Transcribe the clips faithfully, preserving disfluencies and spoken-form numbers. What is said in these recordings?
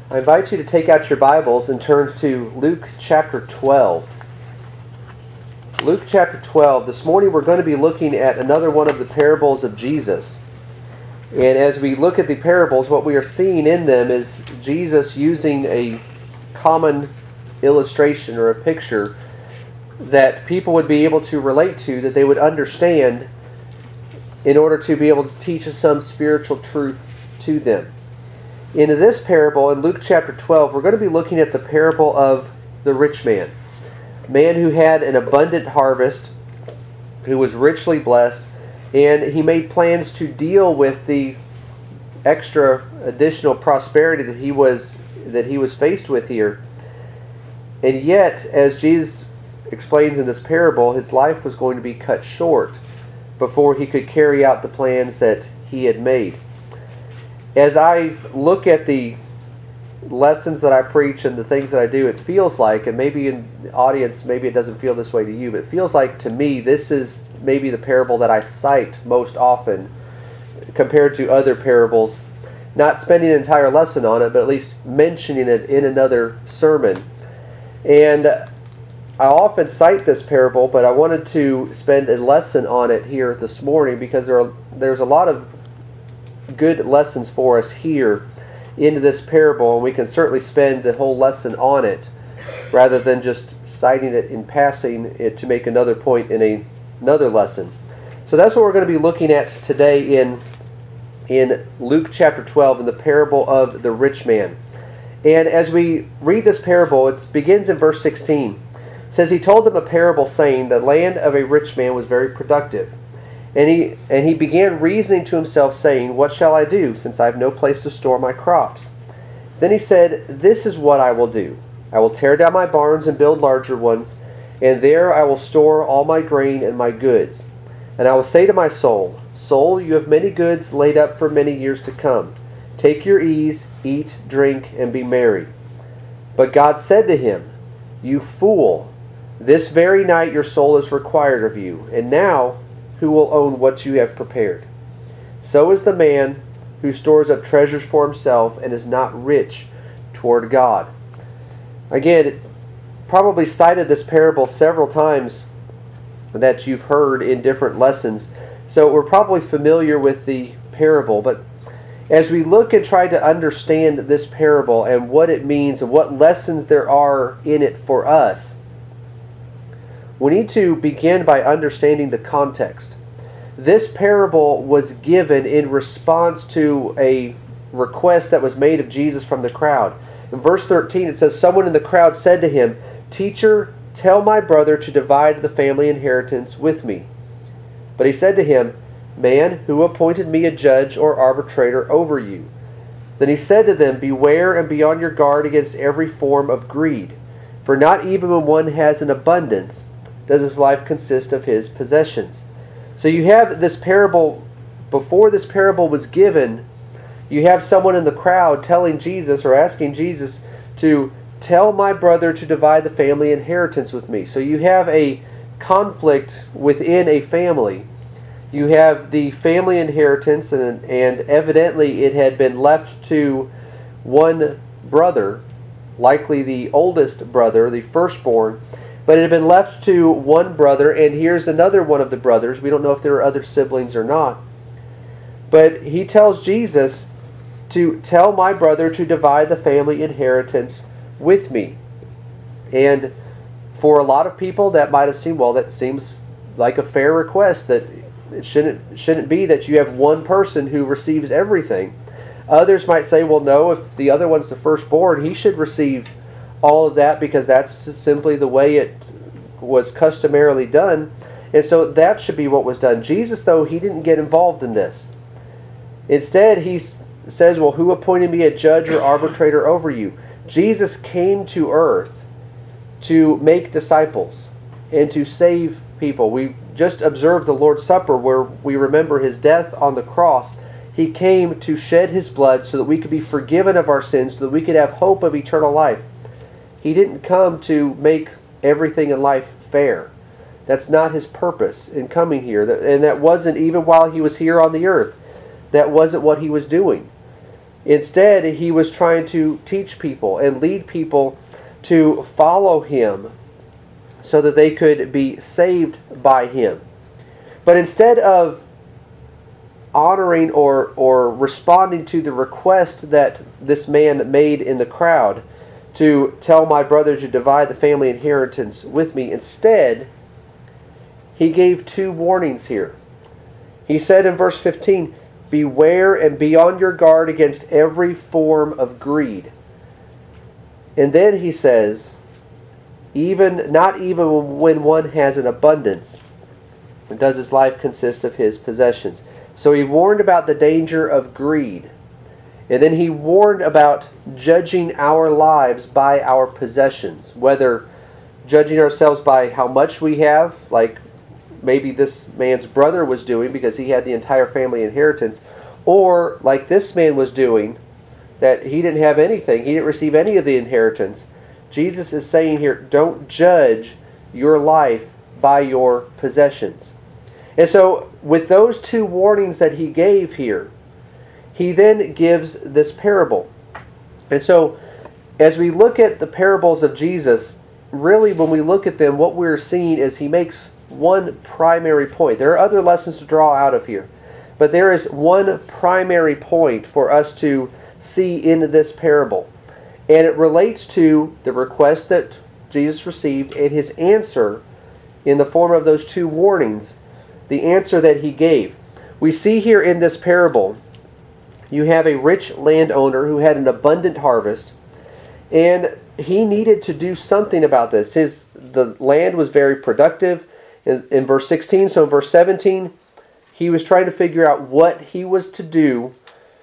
I invite you to take out your Bibles and turn to Luke chapter twelve. Luke chapter twelve. This morning we're going to be looking at another one of the parables of Jesus. And as we look at the parables, what we are seeing in them is Jesus using a common illustration or a picture that people would be able to relate to, that they would understand in order to be able to teach us some spiritual truth to them. In this parable, in Luke chapter twelve, we're going to be looking at the parable of the rich man. A man who had an abundant harvest, who was richly blessed, and he made plans to deal with the extra additional prosperity that he was that he was faced with here. And yet, as Jesus explains in this parable, his life was going to be cut short before he could carry out the plans that he had made. As I look at the lessons that I preach and the things that I do, it feels like, and maybe in the audience, maybe it doesn't feel this way to you, but it feels like to me this is maybe the parable that I cite most often compared to other parables. Not spending an entire lesson on it, but at least mentioning it in another sermon. And I often cite this parable, but I wanted to spend a lesson on it here this morning because there are, there's a lot of good lessons for us here in this parable, and we can certainly spend the whole lesson on it rather than just citing it in passing it to make another point in a, another lesson. So that's what we're going to be looking at today in, in Luke chapter twelve, in the parable of the rich man. And as we read this parable, it begins in verse sixteen. It says, "He told them a parable, saying, the land of a rich man was very productive. And he and he began reasoning to himself, saying, what shall I do, since I have no place to store my crops? Then he said, this is what I will do. I will tear down my barns and build larger ones, and there I will store all my grain and my goods. And I will say to my soul, soul, you have many goods laid up for many years to come. Take your ease, eat, drink, and be merry. But God said to him, you fool, this very night your soul is required of you, and now who will own what you have prepared? So is the man who stores up treasures for himself and is not rich toward God." Again, it probably cited this parable several times that you've heard in different lessons, so we're probably familiar with the parable. But as we look and try to understand this parable and what it means and what lessons there are in it for us, we need to begin by understanding the context. This parable was given in response to a request that was made of Jesus from the crowd. In verse thirteen it says, someone in the crowd said to him, "Teacher, tell my brother to divide the family inheritance with me." But he said to him, "Man, who appointed me a judge or arbitrator over you?" Then he said to them, "Beware and be on your guard against every form of greed. For not even when one has an abundance does his life consist of his possessions." So you have this parable, before this parable was given, you have someone in the crowd telling Jesus or asking Jesus to tell my brother to divide the family inheritance with me. So you have a conflict within a family. You have the family inheritance, and, and evidently it had been left to one brother, likely the oldest brother, the firstborn. But it had been left to one brother, and here's another one of the brothers. We don't know if there are other siblings or not. But he tells Jesus to tell my brother to divide the family inheritance with me. And for a lot of people, that might have seemed, well, that seems like a fair request, that it shouldn't, shouldn't be that you have one person who receives everything. Others might say, well, no, if the other one's the firstborn, he should receive all of that because that's simply the way it was customarily done. And so that should be what was done. Jesus, though, he didn't get involved in this. Instead, he says, well, who appointed me a judge or arbitrator over you? Jesus came to earth to make disciples and to save people. We just observed the Lord's Supper where we remember his death on the cross. He came to shed his blood so that we could be forgiven of our sins, so that we could have hope of eternal life. He didn't come to make everything in life fair. That's not his purpose in coming here. And that wasn't, even while he was here on the earth, that wasn't what he was doing. Instead, he was trying to teach people and lead people to follow him so that they could be saved by him. But instead of honoring or, or responding to the request that this man made in the crowd to tell my brother to divide the family inheritance with me, instead, he gave two warnings here. He said in verse fifteen, "Beware and be on your guard against every form of greed." And then he says, even not even when one has an abundance, does his life consist of his possessions. So he warned about the danger of greed. And then he warned about judging our lives by our possessions, whether judging ourselves by how much we have, like maybe this man's brother was doing because he had the entire family inheritance, or like this man was doing, that he didn't have anything, he didn't receive any of the inheritance. Jesus is saying here, don't judge your life by your possessions. And so, with those two warnings that he gave here, he then gives this parable. And so, as we look at the parables of Jesus, really when we look at them, what we're seeing is he makes one primary point. There are other lessons to draw out of here, but there is one primary point for us to see in this parable. And it relates to the request that Jesus received and his answer in the form of those two warnings, the answer that he gave. We see here in this parable, you have a rich landowner who had an abundant harvest, and he needed to do something about this. His the land was very productive in, in verse sixteen. So in verse seventeen, he was trying to figure out what he was to do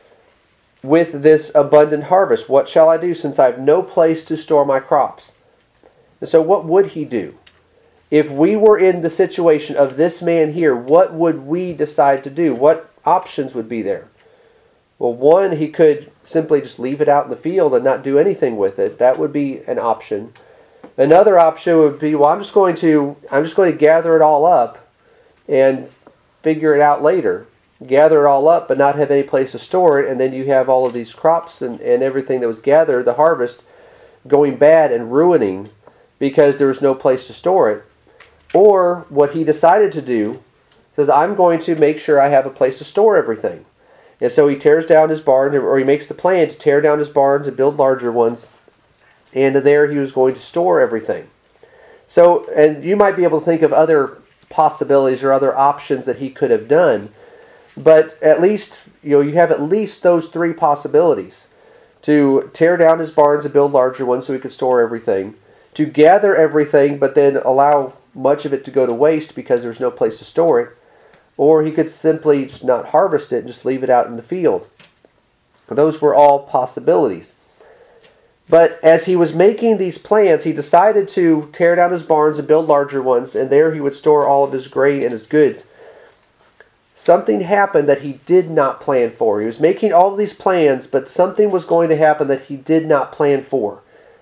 with this abundant harvest. What shall I do since I have no place to store my crops? And so what would he do? If we were in the situation of this man here, what would we decide to do? What options would be there? Well, one, he could simply just leave it out in the field and not do anything with it. That would be an option. Another option would be, well, I'm just going to I'm just going to gather it all up and figure it out later. Gather it all up but not have any place to store it, and then you have all of these crops and, and everything that was gathered, the harvest, going bad and ruining because there was no place to store it. Or what he decided to do, says, I'm going to make sure I have a place to store everything. And so he tears down his barn, or he makes the plan to tear down his barns and build larger ones. And there he was going to store everything. So, and you might be able to think of other possibilities or other options that he could have done. But at least, you know, you have at least those three possibilities. To tear down his barns and build larger ones so he could store everything. To gather everything but then allow much of it to go to waste because there's no place to store it. Or he could simply just not harvest it and just leave it out in the field. Those were all possibilities. But as he was making these plans, he decided to tear down his barns and build larger ones, and there he would store all of his grain and his goods. Something happened that he did not plan for. He was making all of these plans, but something was going to happen that he did not plan for.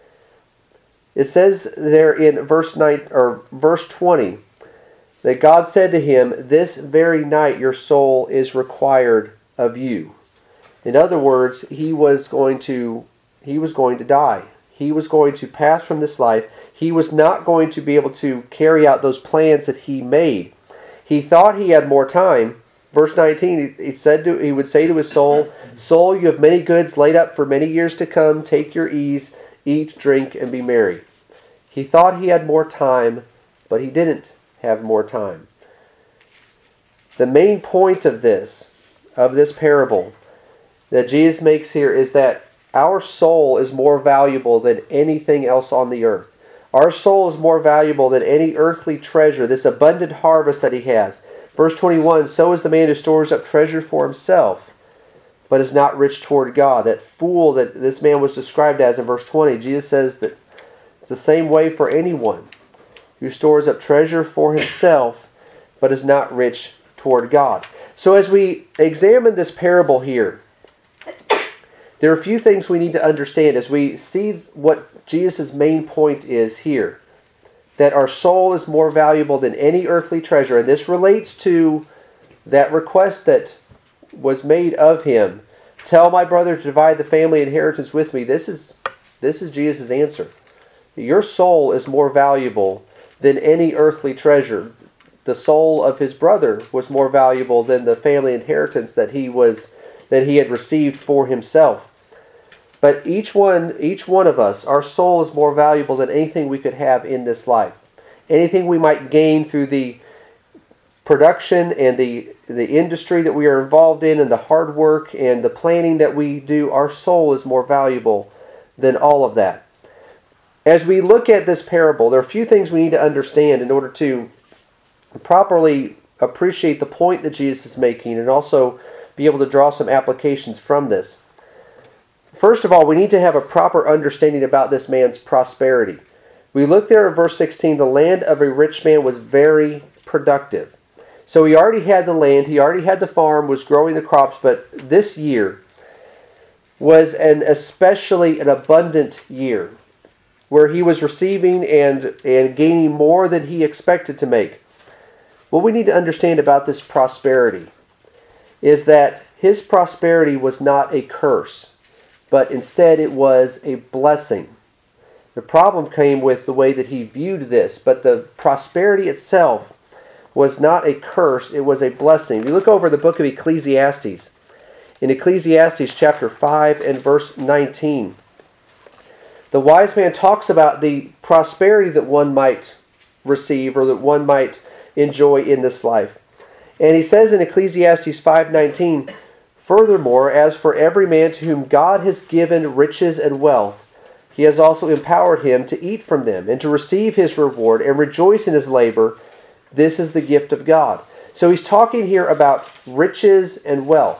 It says there in verse nine or verse twenty that God said to him, "This very night your soul is required of you." In other words, he was going to he was going to die. He was going to pass from this life. He was not going to be able to carry out those plans that he made. He thought he had more time. Verse nineteen, he said to, he would say to his soul, "Soul, you have many goods laid up for many years to come. Take your ease, eat, drink, and be merry." He thought he had more time, but he didn't have more time. The main point of this, of this parable that Jesus makes here is that our soul is more valuable than anything else on the earth. Our soul is more valuable than any earthly treasure, this abundant harvest that he has. Verse twenty-one, "So is the man who stores up treasure for himself, but is not rich toward God." That fool that this man was described as in verse twenty, Jesus says that it's the same way for anyone who stores up treasure for himself, but is not rich toward God. So as we examine this parable here, there are a few things we need to understand as we see what Jesus' main point is here. That our soul is more valuable than any earthly treasure. And this relates to that request that was made of him tell my brother to divide the family inheritance with me. This is, this is Jesus' answer. Your soul is more valuable than any earthly treasure. The soul of his brother was more valuable than the family inheritance that he was that he had received for himself. But each one, each one of us, our soul is more valuable than anything we could have in this life. Anything we might gain through the production and the the industry that we are involved in and the hard work and the planning that we do, our soul is more valuable than all of that. As we look at this parable, there are a few things we need to understand in order to properly appreciate the point that Jesus is making and also be able to draw some applications from this. First of all, we need to have a proper understanding about this man's prosperity. We look there at verse sixteen, the land of a rich man was very productive. So he already had the land, he already had the farm, was growing the crops, but this year was an especially an abundant year where he was receiving and, and gaining more than he expected to make. What we need to understand about this prosperity is that his prosperity was not a curse, but instead it was a blessing. The problem came with the way that he viewed this, but the prosperity itself was not a curse, it was a blessing. If you look over the book of Ecclesiastes, in Ecclesiastes chapter five and verse nineteen, the wise man talks about the prosperity that one might receive or that one might enjoy in this life. And he says in Ecclesiastes five nineteen, furthermore, as for every man to whom God has given riches and wealth, he has also empowered him to eat from them and to receive his reward and rejoice in his labor. This is the gift of God. So he's talking here about riches and wealth.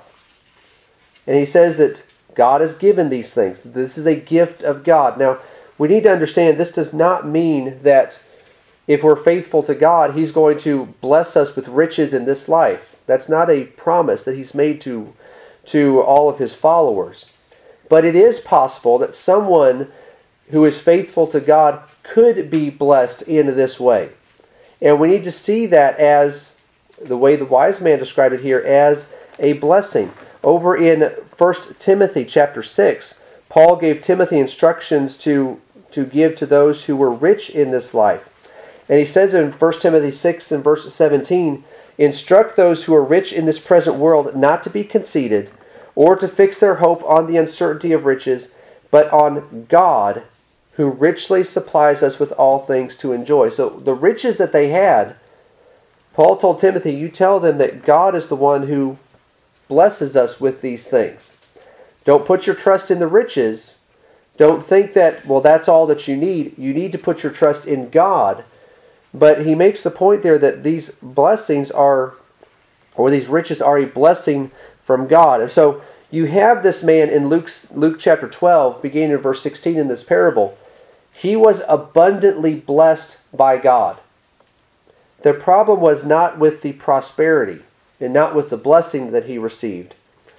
And he says that God has given these things. This is a gift of God. Now, we need to understand this does not mean that if we're faithful to God, He's going to bless us with riches in this life. That's not a promise that He's made to, to all of His followers. But it is possible that someone who is faithful to God could be blessed in this way. And we need to see that as, the way the wise man described it here, as a blessing. Over in First Timothy chapter six, Paul gave Timothy instructions to, to give to those who were rich in this life. And he says in First Timothy six and verse seventeen, instruct those who are rich in this present world not to be conceited, or to fix their hope on the uncertainty of riches, but on God, who richly supplies us with all things to enjoy. So the riches that they had, Paul told Timothy, you tell them that God is the one who blesses us with these things. Don't put your trust in the riches. Don't think that, well, that's all that you need. You need to put your trust in God. But he makes the point there that these blessings are, or these riches are a blessing from God. And so you have this man in Luke's, Luke chapter twelve, beginning in verse sixteen in this parable. He was abundantly blessed by God. The problem was not with the prosperity and not with the blessing that he received.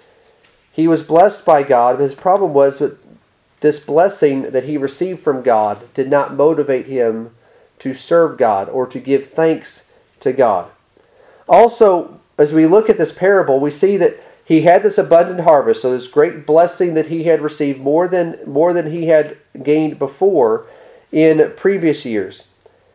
He was blessed by God, but his problem was that this blessing that he received from God did not motivate him to serve God or to give thanks to God. Also, as we look at this parable, we see that he had this abundant harvest, so this great blessing that he had received more than more than he had gained before in previous years.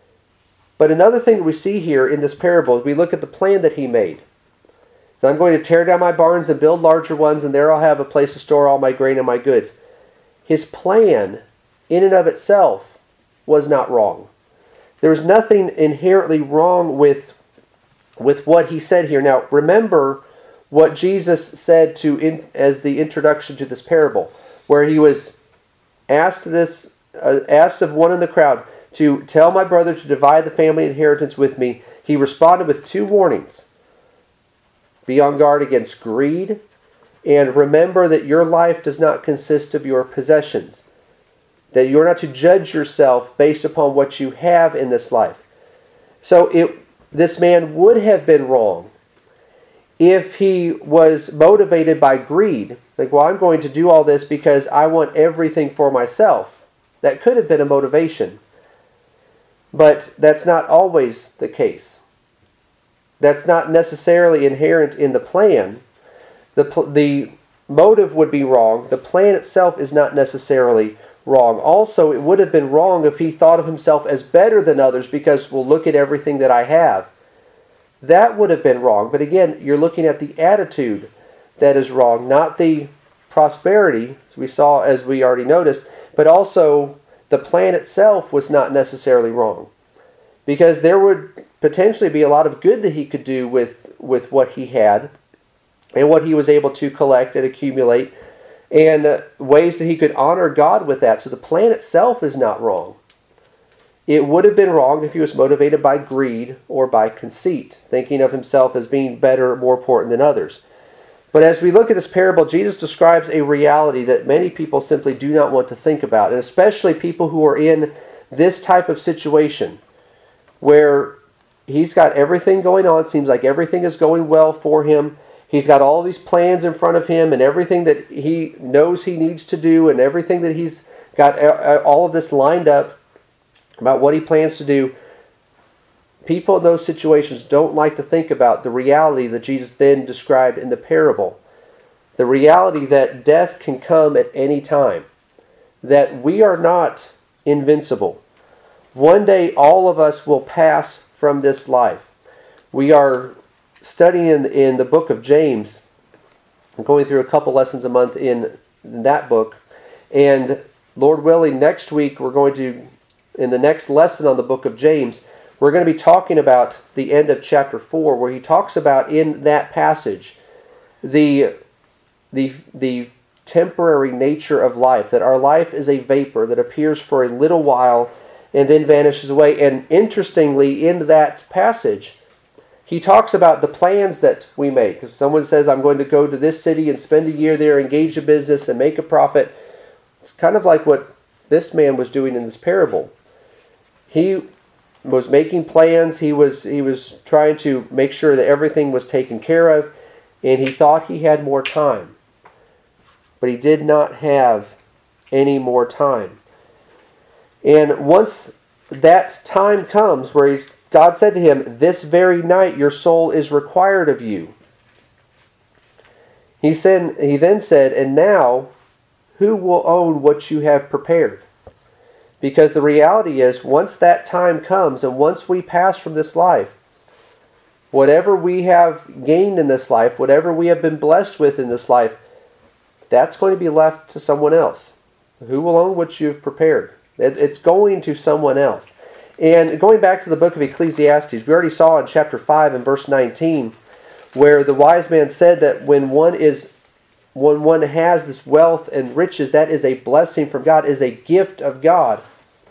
But another thing that we see here in this parable is we look at the plan that he made. So I'm going to tear down my barns and build larger ones, and there I'll have a place to store all my grain and my goods. His plan, in and of itself, was not wrong. There was nothing inherently wrong with, with what he said here. Now, remember what Jesus said to in, as the introduction to this parable, where he was asked this, uh, asked of one in the crowd to tell my brother to divide the family inheritance with me. He responded with two warnings. Be on guard against greed, and remember that your life does not consist of your possessions. That you're not to judge yourself based upon what you have in this life. So it, this man would have been wrong if he was motivated by greed. Like, well, I'm going to do all this because I want everything for myself. That could have been a motivation. But that's not always the case. That's not necessarily inherent in the plan. The, the motive would be wrong. The plan itself is not necessarily wrong. Also, it would have been wrong if he thought of himself as better than others because, well, look at everything that I have. That would have been wrong. But again, you're looking at the attitude that is wrong, not the prosperity, as we saw, as we already noticed, but also the plan itself was not necessarily wrong. Because there would potentially be a lot of good that he could do with, with what he had and what he was able to collect and accumulate, and uh, ways that he could honor God with that. So the plan itself is not wrong. It would have been wrong if he was motivated by greed or by conceit, thinking of himself as being better, more important than others. But as we look at this parable, Jesus describes a reality that many people simply do not want to think about, and especially people who are in this type of situation where he's got everything going on, seems like everything is going well for him. He's got all these plans in front of him and everything that he knows he needs to do and everything that he's got all of this lined up about what he plans to do. People in those situations don't like to think about the reality that Jesus then described in the parable. The reality that death can come at any time. That we are not invincible. One day all of us will pass from this life. We are studying in, in the book of James. I'm going through a couple lessons a month in that book. And Lord willing, next week we're going to, in the next lesson on the book of James, we're going to be talking about the end of chapter four, where he talks about in that passage the, the, the temporary nature of life, that our life is a vapor that appears for a little while and then vanishes away. And interestingly, in that passage, he talks about the plans that we make. If someone says, I'm going to go to this city and spend a year there, engage a business, and make a profit, it's kind of like what this man was doing in this parable. He was making plans. He was, he was trying to make sure that everything was taken care of, and he thought he had more time. But he did not have any more time. And once that time comes where he's God said to him, this very night your soul is required of you. He said, he then said, and now, who will own what you have prepared? Because the reality is, once that time comes, and once we pass from this life, whatever we have gained in this life, whatever we have been blessed with in this life, that's going to be left to someone else. Who will own what you've prepared? It's going to someone else. And going back to the book of Ecclesiastes, we already saw in chapter five and verse nineteen, where the wise man said that when one is, when one has this wealth and riches, that is a blessing from God, is a gift of God.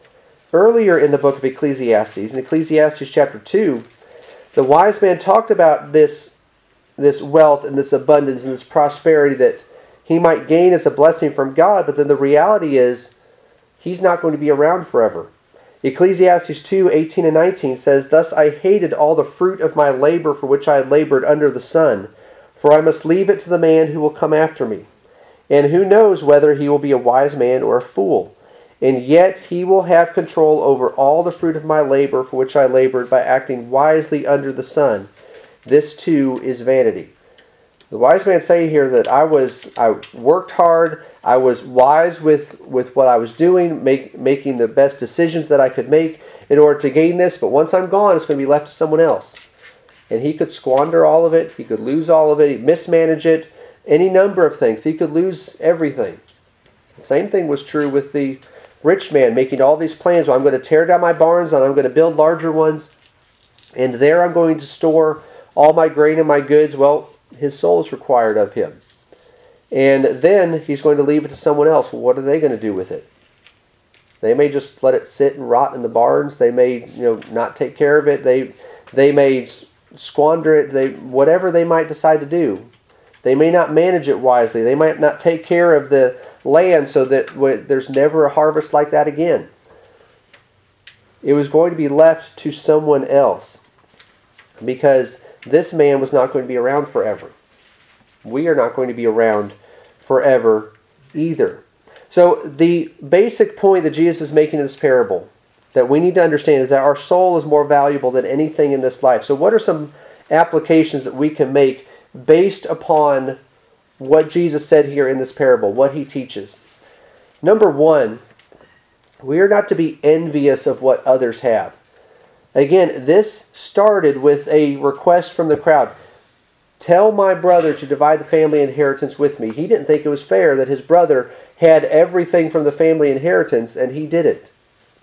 Earlier in the book of Ecclesiastes, in Ecclesiastes chapter two, the wise man talked about this, this wealth and this abundance and this prosperity that he might gain as a blessing from God, but then the reality is he's not going to be around forever. Ecclesiastes two, eighteen and nineteen says, thus I hated all the fruit of my labor for which I had labored under the sun, for I must leave it to the man who will come after me. And who knows whether he will be a wise man or a fool. And yet he will have control over all the fruit of my labor for which I labored by acting wisely under the sun. This too is vanity. The wise man saying here that I was I worked hard, I was wise with, with what I was doing, make, making the best decisions that I could make in order to gain this, but once I'm gone, it's going to be left to someone else. And he could squander all of it, he could lose all of it, he'd mismanage it, any number of things. He could lose everything. The same thing was true with the rich man making all these plans. Well, I'm going to tear down my barns and I'm going to build larger ones, and there I'm going to store all my grain and my goods. Well, his soul is required of him. And then he's going to leave it to someone else. Well, what are they going to do with it? They may just let it sit and rot in the barns. They may, you know, not take care of it. They they may squander it. They whatever they might decide to do. They may not manage it wisely. They might not take care of the land so that there's never a harvest like that again. It was going to be left to someone else, because this man was not going to be around forever. We are not going to be around forever either. So the basic point that Jesus is making in this parable that we need to understand is that our soul is more valuable than anything in this life. So what are some applications that we can make based upon what Jesus said here in this parable, what he teaches. Number one, we are not to be envious of what others have. Again, this started with a request from the crowd. Tell my brother to divide the family inheritance with me. He didn't think it was fair that his brother had everything from the family inheritance and he didn't.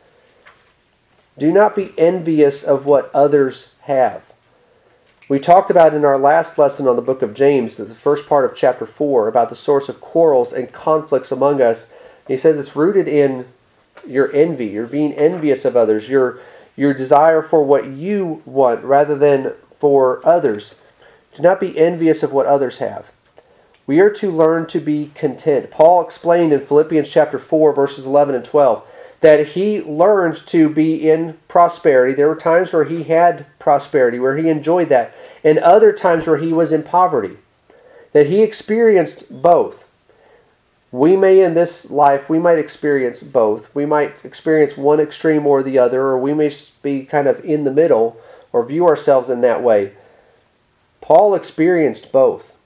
Do not be envious of what others have. We talked about in our last lesson on the book of James, the first part of chapter four, about the source of quarrels and conflicts among us. He says it's rooted in your envy. You're being envious of others. Your, your desire for what you want rather than for others. Do not be envious of what others have. We are to learn to be content. Paul explained in Philippians chapter four, verses eleven and twelve, that he learned to be in prosperity. There were times where he had prosperity, where he enjoyed that, and other times where he was in poverty. That he experienced both. We may in this life, we might experience both. We might experience one extreme or the other, or we may be kind of in the middle, or view ourselves in that way. Paul experienced both.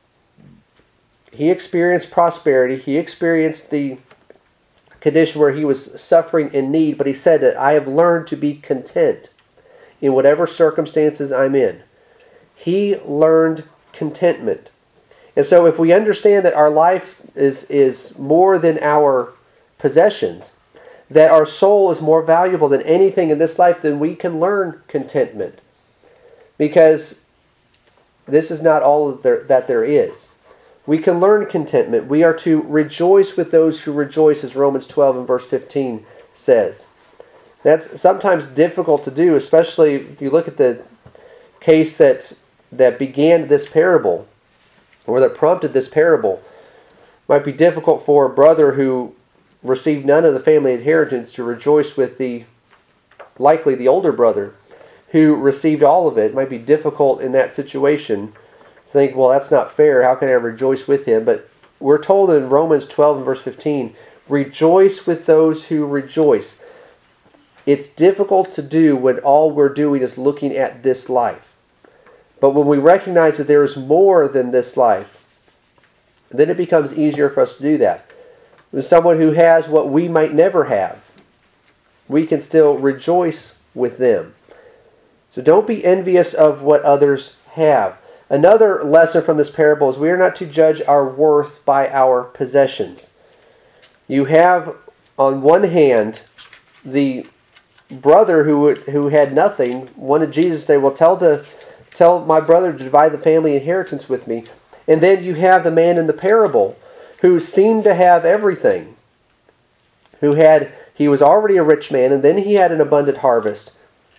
He experienced prosperity. He experienced the condition where he was suffering in need, but he said that I have learned to be content in whatever circumstances I'm in. He learned contentment. And so if we understand that our life is, is more than our possessions, that our soul is more valuable than anything in this life, then we can learn contentment. Because this is not all that there, that there is. We can learn contentment. We are to rejoice with those who rejoice, as Romans twelve and verse fifteen says. That's sometimes difficult to do, especially if you look at the case that, that began this parable, or that prompted this parable. It might be difficult for a brother who received none of the family inheritance to rejoice with the, likely the older brother, who received all of it. It might be difficult in that situation to think, well, that's not fair. How can I rejoice with him? But we're told in Romans twelve and verse fifteen, rejoice with those who rejoice. It's difficult to do when all we're doing is looking at this life. But when we recognize that there is more than this life, then it becomes easier for us to do that. When someone who has what we might never have, we can still rejoice with them. So don't be envious of what others have. Another lesson from this parable is we are not to judge our worth by our possessions. You have, on one hand, the brother who who had nothing wanted Jesus to say, well, tell the tell my brother to divide the family inheritance with me. And then you have the man in the parable who seemed to have everything. Who had he was already a rich man, and then he had an abundant harvest.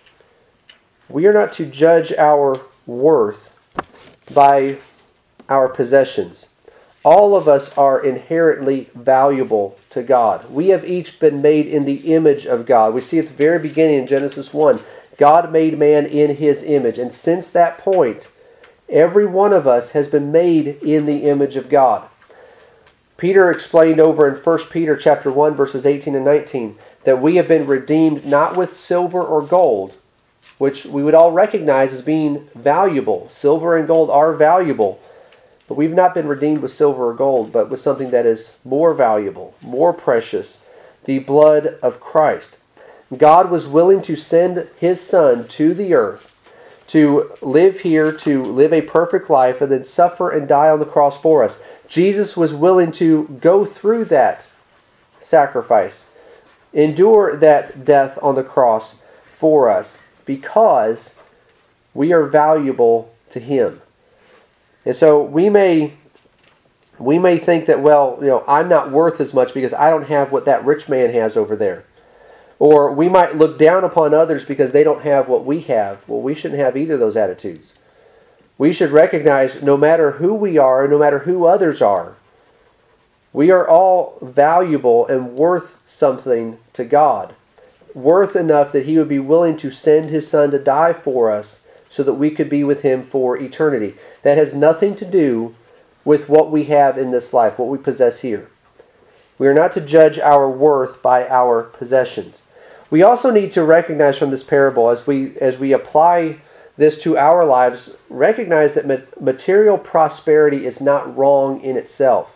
We are not to judge our worth by our possessions. All of us are inherently valuable to God. We have each been made in the image of God. We see at the very beginning in Genesis one, God made man in His image. And since that point, every one of us has been made in the image of God. Peter explained over in First Peter chapter one, verses eighteen and nineteen, that we have been redeemed not with silver or gold, which we would all recognize as being valuable. Silver and gold are valuable. But we've not been redeemed with silver or gold, but with something that is more valuable, more precious, the blood of Christ. God was willing to send His Son to the earth to live here, to live a perfect life, and then suffer and die on the cross for us. Jesus was willing to go through that sacrifice, endure that death on the cross for us, because we are valuable to Him. And so we may we may think that, well, you know, I'm not worth as much because I don't have what that rich man has over there. Or we might look down upon others because they don't have what we have. Well, we shouldn't have either of those attitudes. We should recognize no matter who we are, no matter who others are, we are all valuable and worth something to God. Worth enough that He would be willing to send His Son to die for us so that we could be with Him for eternity. That has nothing to do with what we have in this life, what we possess here. We are not to judge our worth by our possessions. We also need to recognize from this parable, as we as we apply this to our lives, recognize that material prosperity is not wrong in itself.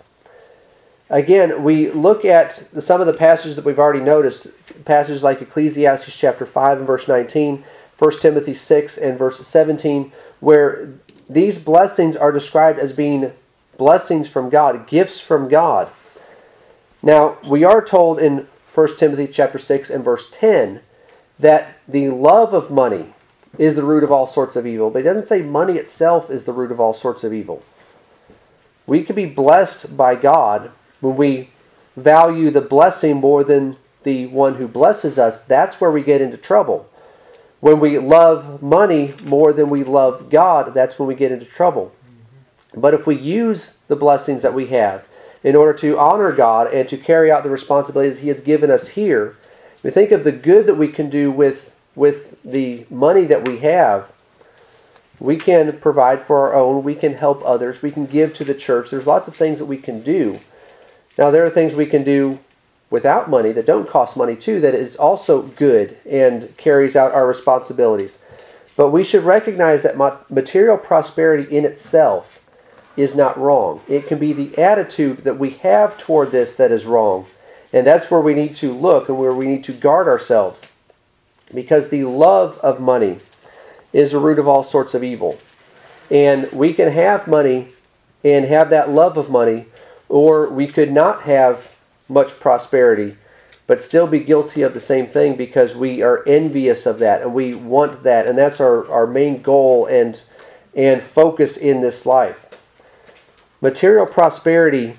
Again, we look at some of the passages that we've already noticed, passages like Ecclesiastes chapter five and verse nineteen, First Timothy six and verse seventeen, where these blessings are described as being blessings from God, gifts from God. Now, we are told in First Timothy chapter six and verse ten that the love of money is the root of all sorts of evil, but it doesn't say money itself is the root of all sorts of evil. We can be blessed by God when we value the blessing more than the one who blesses us. That's where we get into trouble. When we love money more than we love God, that's when we get into trouble. But if we use the blessings that we have in order to honor God and to carry out the responsibilities He has given us here, we think of the good that we can do with, with the money that we have. We can provide for our own, we can help others, we can give to the church. There's lots of things that we can do. Now, there are things we can do without money that don't cost money too, that is also good and carries out our responsibilities. But we should recognize that material prosperity in itself is not wrong. It can be the attitude that we have toward this that is wrong. And that's where we need to look and where we need to guard ourselves. Because the love of money is the root of all sorts of evil. And we can have money and have that love of money, or we could not have much prosperity, but still be guilty of the same thing because we are envious of that and we want that. And that's our, our main goal and, and focus in this life. Material prosperity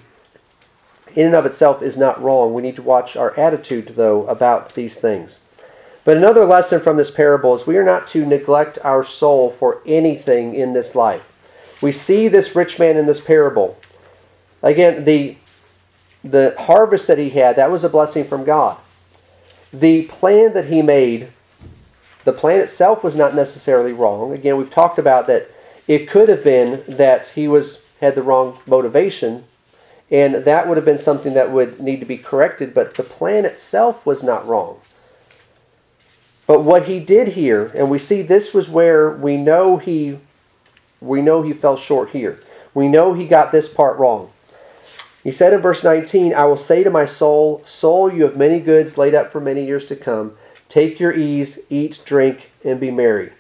in and of itself is not wrong. We need to watch our attitude, though, about these things. But another lesson from this parable is we are not to neglect our soul for anything in this life. We see this rich man in this parable. Again, the, the harvest that he had, that was a blessing from God. The plan that he made, the plan itself was not necessarily wrong. Again, we've talked about that it could have been that he was had the wrong motivation, and that would have been something that would need to be corrected, but the plan itself was not wrong. But what he did here, and we see this was where we know he we know he fell short here. We know he got this part wrong. He said in verse nineteen, I will say to my soul, soul, you have many goods laid up for many years to come. Take your ease, eat, drink, and be merry.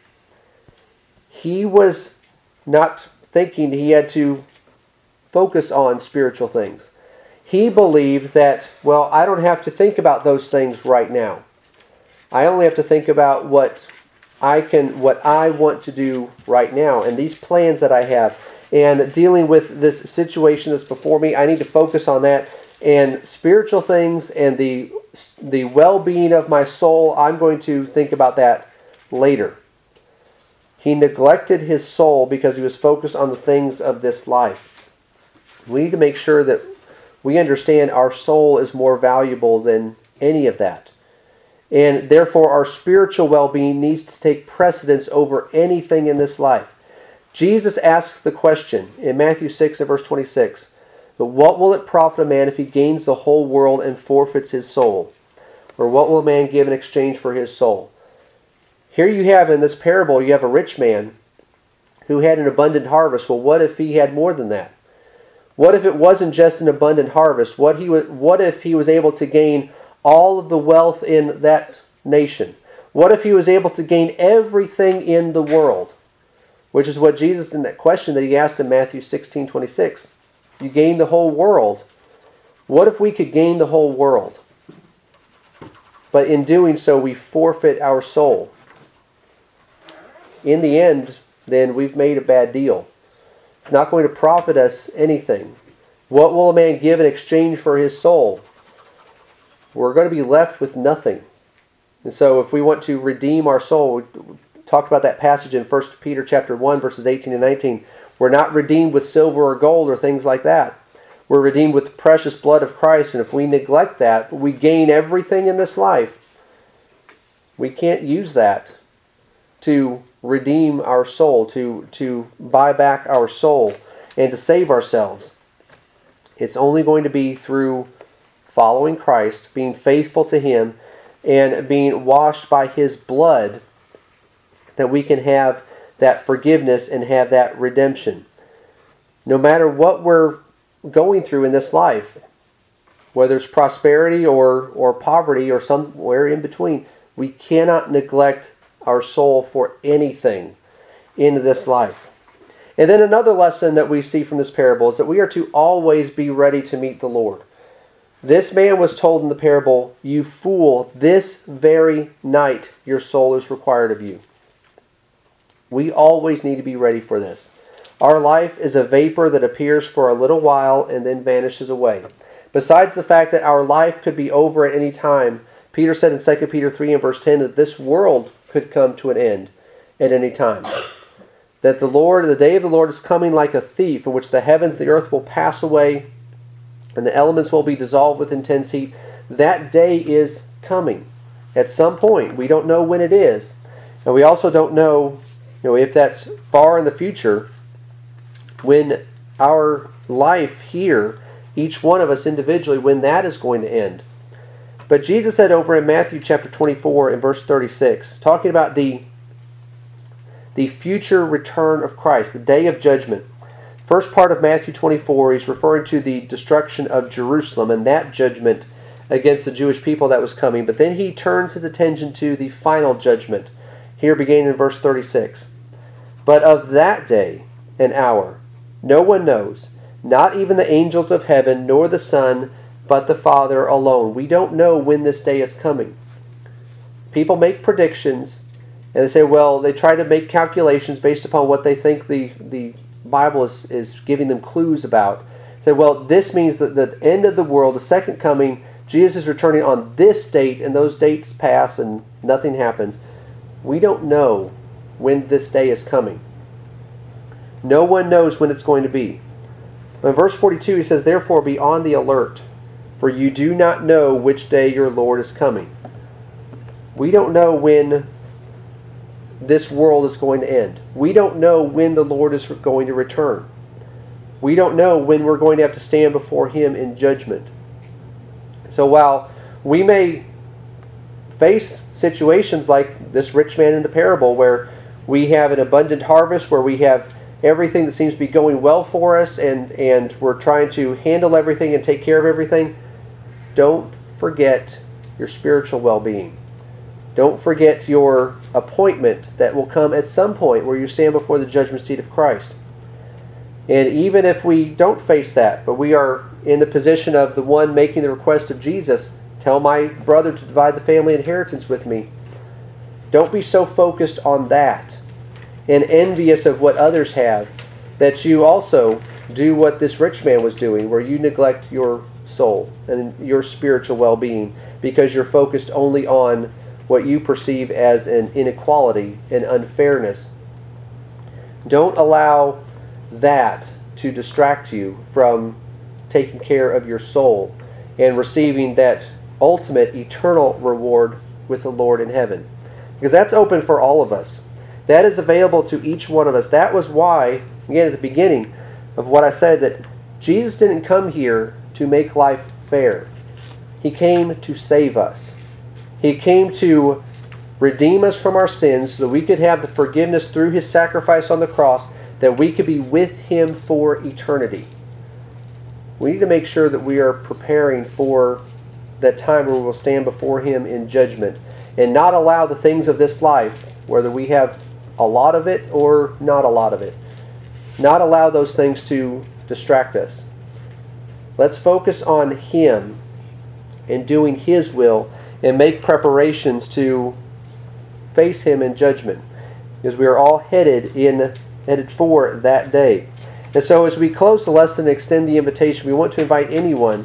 He was not thinking he had to focus on spiritual things. He believed that, well, I don't have to think about those things right now. I only have to think about what I can, what I want to do right now, and these plans that I have, and dealing with this situation that's before me. I need to focus on that, and spiritual things and the the well-being of my soul, I'm going to think about that later. He neglected his soul because he was focused on the things of this life. We need to make sure that we understand our soul is more valuable than any of that. And therefore our spiritual well-being needs to take precedence over anything in this life. Jesus asked the question in Matthew six and verse twenty-six, but what will it profit a man if he gains the whole world and forfeits his soul? Or what will a man give in exchange for his soul? Here you have in this parable, you have a rich man who had an abundant harvest. Well, what if he had more than that? What if it wasn't just an abundant harvest? What he was, what if he was able to gain all of the wealth in that nation? What if he was able to gain everything in the world? Which is what Jesus, in that question that he asked in Matthew sixteen twenty-six. You gain the whole world. What if we could gain the whole world? But in doing so, we forfeit our soul. In the end, then, we've made a bad deal. It's not going to profit us anything. What will a man give in exchange for his soul? We're going to be left with nothing. And so if we want to redeem our soul, we talked about that passage in First Peter chapter one, verses eighteen and nineteen. We're not redeemed with silver or gold or things like that. We're redeemed with the precious blood of Christ, and if we neglect that, we gain everything in this life. We can't use that to redeem our soul, to, to buy back our soul, and to save ourselves. It's only going to be through following Christ, being faithful to Him, and being washed by His blood that we can have that forgiveness and have that redemption. No matter what we're going through in this life, whether it's prosperity or, or poverty or somewhere in between, we cannot neglect our soul for anything in this life. And then another lesson that we see from this parable is that we are to always be ready to meet the Lord. This man was told in the parable, "You fool, this very night your soul is required of you." We always need to be ready for this. Our life is a vapor that appears for a little while and then vanishes away. Besides the fact that our life could be over at any time, Peter said in Second Peter three and verse ten that this world could come to an end at any time. That the Lord, the day of the Lord is coming like a thief, in which the heavens and the earth will pass away and the elements will be dissolved with intense heat. That day is coming at some point. We don't know when it is. And we also don't know, you know, if that's far in the future, when our life here, each one of us individually, when that is going to end. But Jesus said over in Matthew chapter twenty-four and verse thirty-six, talking about the, the future return of Christ, the day of judgment. First part of Matthew twenty-four, he's referring to the destruction of Jerusalem and that judgment against the Jewish people that was coming. But then he turns his attention to the final judgment, here beginning in verse thirty-six. "But of that day and hour no one knows, not even the angels of heaven, nor the Son, but the Father alone." We don't know when this day is coming. People make predictions, and they say, well, they try to make calculations based upon what they think the, the Bible is, is giving them clues about. Say, well, this means that the end of the world, the second coming, Jesus is returning on this date, and those dates pass and nothing happens. We don't know when this day is coming. No one knows when it's going to be. But in verse forty-two, he says, "Therefore be on the alert, for you do not know which day your Lord is coming." We don't know when this world is going to end. We don't know when the Lord is going to return. We don't know when we're going to have to stand before Him in judgment. So while we may face situations like this rich man in the parable, where we have an abundant harvest, where we have everything that seems to be going well for us, and, and we're trying to handle everything and take care of everything, don't forget your spiritual well-being. Don't forget your appointment that will come at some point where you stand before the judgment seat of Christ. And even if we don't face that, but we are in the position of the one making the request of Jesus, "Tell my brother to divide the family inheritance with me," don't be so focused on that and envious of what others have that you also do what this rich man was doing, where you neglect your soul and your spiritual well-being because you're focused only on what you perceive as an inequality and unfairness. Don't allow that to distract you from taking care of your soul and receiving that ultimate eternal reward with the Lord in heaven. Because that's open for all of us. That is available to each one of us. That was why, again, at the beginning of what I said, that Jesus didn't come here to make life fair. He came to save us. He came to redeem us from our sins so that we could have the forgiveness through His sacrifice on the cross, that we could be with Him for eternity. We need to make sure that we are preparing for that time where we will stand before Him in judgment, and not allow the things of this life, whether we have a lot of it or not a lot of it, not allow those things to distract us. Let's focus on Him and doing His will, and make preparations to face Him in judgment, because we are all headed in headed for that day. And so as we close the lesson and extend the invitation, we want to invite anyone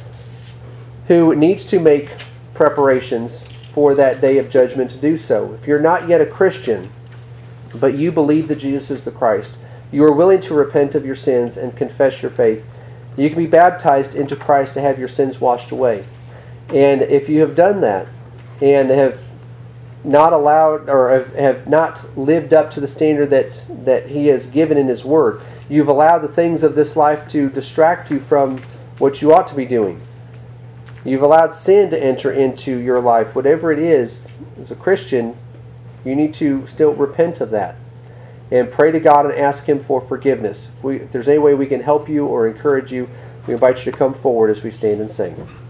who needs to make preparations for that day of judgment to do so. If you're not yet a Christian, but you believe that Jesus is the Christ, you are willing to repent of your sins and confess your faith, you can be baptized into Christ to have your sins washed away. And if you have done that and have not allowed or have, have not lived up to the standard that, that He has given in His Word, you've allowed the things of this life to distract you from what you ought to be doing. You've allowed sin to enter into your life. Whatever it is, as a Christian, you need to still repent of that and pray to God and ask Him for forgiveness. If, we, if there's any way we can help you or encourage you, we invite you to come forward as we stand and sing.